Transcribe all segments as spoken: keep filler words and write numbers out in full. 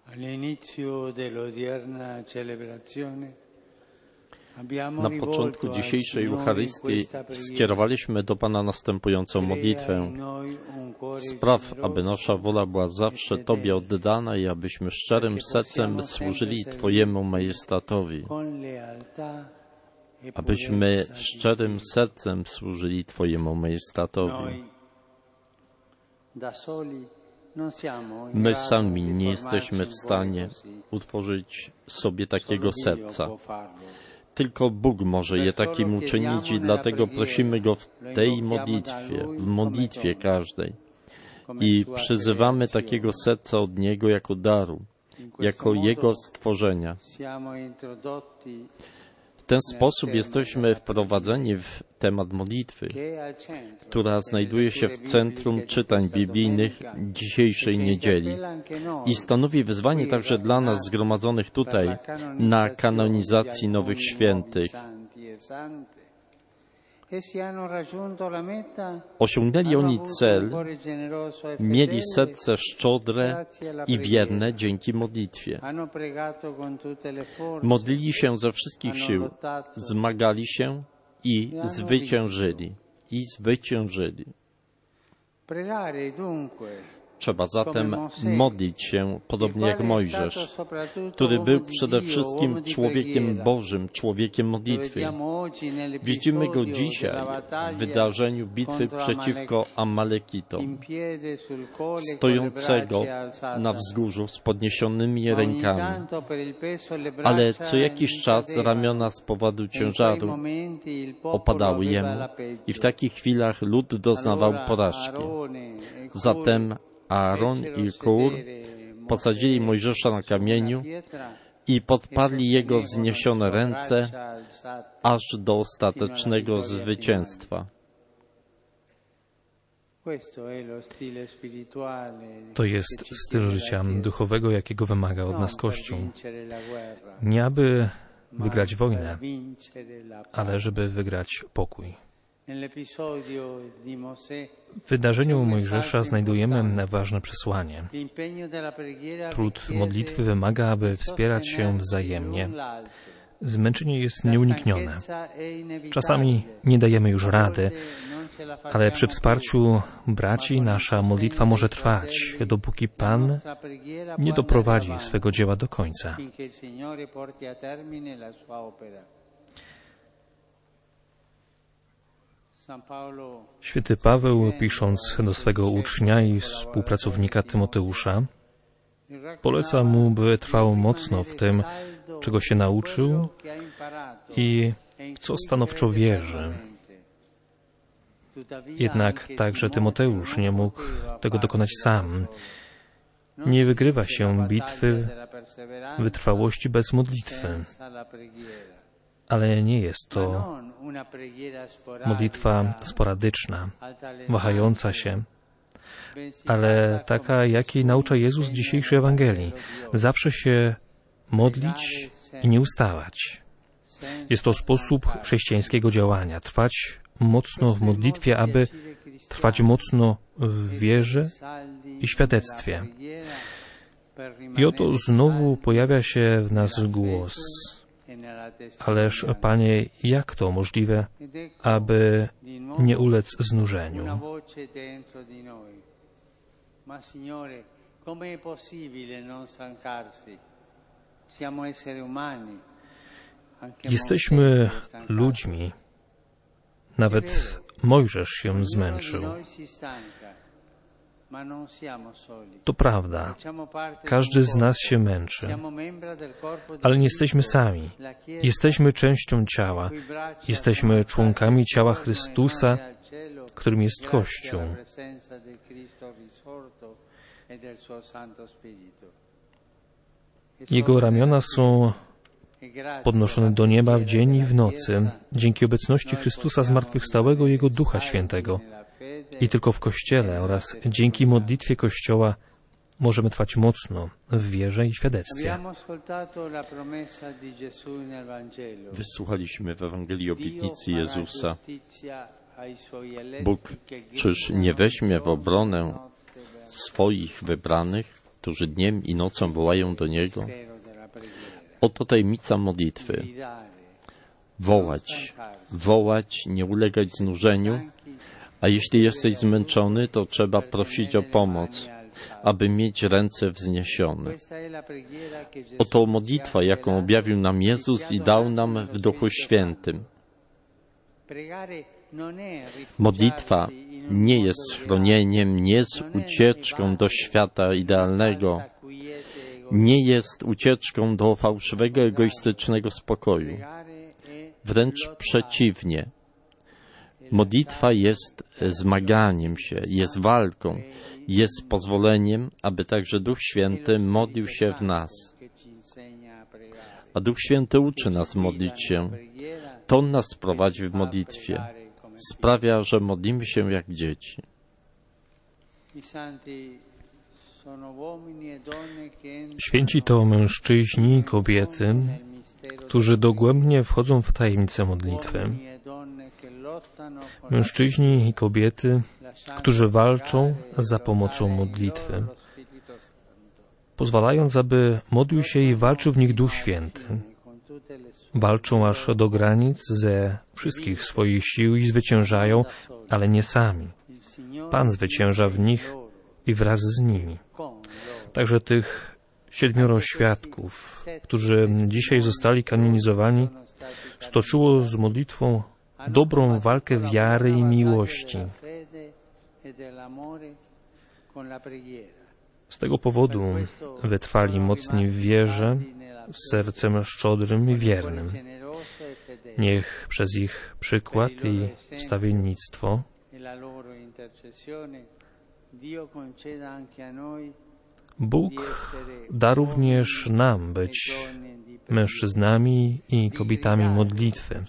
Na początku dzisiejszej Eucharystii skierowaliśmy do Pana następującą modlitwę. Spraw, aby nasza wola była zawsze Tobie oddana i abyśmy szczerym sercem służyli Twojemu majestatowi. Abyśmy szczerym sercem służyli Twojemu majestatowi. My sami nie jesteśmy w stanie utworzyć sobie takiego serca. Tylko Bóg może je takim uczynić i dlatego prosimy Go w tej modlitwie, w modlitwie każdej. I przyzywamy takiego serca od Niego jako daru, jako Jego stworzenia. W ten sposób jesteśmy wprowadzeni w temat modlitwy, która znajduje się w centrum czytań biblijnych dzisiejszej niedzieli i stanowi wyzwanie także dla nas zgromadzonych tutaj na kanonizacji nowych świętych. Osiągnęli oni cel, mieli serce szczodre i wierne dzięki modlitwie. Modlili się ze wszystkich sił, zmagali się i zwyciężyli. I zwyciężyli. Trzeba zatem modlić się, podobnie jak Mojżesz, który był przede wszystkim człowiekiem Bożym, człowiekiem modlitwy. Widzimy go dzisiaj w wydarzeniu bitwy przeciwko Amalekitom, stojącego na wzgórzu z podniesionymi rękami. Ale co jakiś czas ramiona z powodu ciężaru opadały jemu i w takich chwilach lud doznawał porażki. Zatem Aaron i Hur posadzili Mojżesza na kamieniu i podparli jego wzniesione ręce aż do ostatecznego zwycięstwa. To jest styl życia duchowego, jakiego wymaga od nas Kościół. Nie aby wygrać wojnę, ale żeby wygrać pokój. W wydarzeniu Mojżesza znajdujemy ważne przesłanie. Trud modlitwy wymaga, aby wspierać się wzajemnie. Zmęczenie jest nieuniknione. Czasami nie dajemy już rady, ale przy wsparciu braci nasza modlitwa może trwać, dopóki Pan nie doprowadzi swego dzieła do końca. Święty Paweł, pisząc do swego ucznia i współpracownika Tymoteusza, poleca mu, by trwał mocno w tym, czego się nauczył i w co stanowczo wierzy. Jednak także Tymoteusz nie mógł tego dokonać sam. Nie wygrywa się bitwy wytrwałości bez modlitwy. Ale nie jest to modlitwa sporadyczna, wahająca się, ale taka, jakiej naucza Jezus w dzisiejszej Ewangelii. Zawsze się modlić i nie ustawać. Jest to sposób chrześcijańskiego działania. Trwać mocno w modlitwie, aby trwać mocno w wierze i świadectwie. I oto znowu pojawia się w nas głos. Ależ, Panie, jak to możliwe, aby nie ulec znużeniu? Jesteśmy ludźmi. Nawet Mojżesz się zmęczył. To prawda. Każdy z nas się męczy. Ale nie jesteśmy sami. Jesteśmy częścią ciała. Jesteśmy członkami ciała Chrystusa, którym jest Kościół. Jego ramiona są podnoszone do nieba w dzień i w nocy, dzięki obecności Chrystusa zmartwychwstałego i Jego Ducha Świętego. I tylko w Kościele oraz dzięki modlitwie Kościoła możemy trwać mocno w wierze i świadectwie. Wysłuchaliśmy w Ewangelii obietnicy Jezusa. Bóg czyż nie weźmie w obronę swoich wybranych? którzy dniem i nocą wołają do Niego. Oto tajemnica modlitwy. Wołać, wołać, nie ulegać znużeniu, a jeśli jesteś zmęczony, to trzeba prosić o pomoc, aby mieć ręce wzniesione. Oto modlitwa, jaką objawił nam Jezus i dał nam w Duchu Świętym. Modlitwa nie jest schronieniem, nie jest ucieczką do świata idealnego, nie jest ucieczką do fałszywego, egoistycznego spokoju. Wręcz przeciwnie. Modlitwa jest zmaganiem się, jest walką, jest pozwoleniem, aby także Duch Święty modlił się w nas. A Duch Święty uczy nas modlić się. To On nas prowadzi w modlitwie. Sprawia, że modlimy się jak dzieci. Święci to mężczyźni i kobiety, którzy dogłębnie wchodzą w tajemnicę modlitwy. Mężczyźni i kobiety, którzy walczą za pomocą modlitwy, pozwalając, aby modlił się i walczył w nich Duch Święty. Walczą aż do granic ze wszystkich swoich sił i zwyciężają, ale nie sami. Pan zwycięża w nich i wraz z nimi. Także tych siedmioro świadków, którzy dzisiaj zostali kanonizowani, stoczyło z modlitwą dobrą walkę wiary i miłości. Z tego powodu wytrwali mocni w wierze, z sercem szczodrym i wiernym. Niech przez ich przykład i wstawiennictwo Bóg da również nam być mężczyznami i kobietami modlitwy,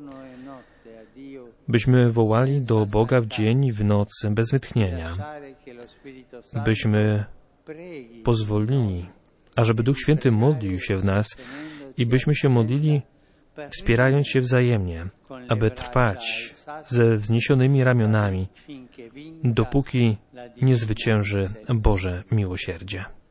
byśmy wołali do Boga w dzień i w nocy bez wytchnienia, byśmy pozwolili, ażeby Duch Święty modlił się w nas i byśmy się modlili, wspierając się wzajemnie, aby trwać ze wzniesionymi ramionami, dopóki nie zwycięży Boże miłosierdzie.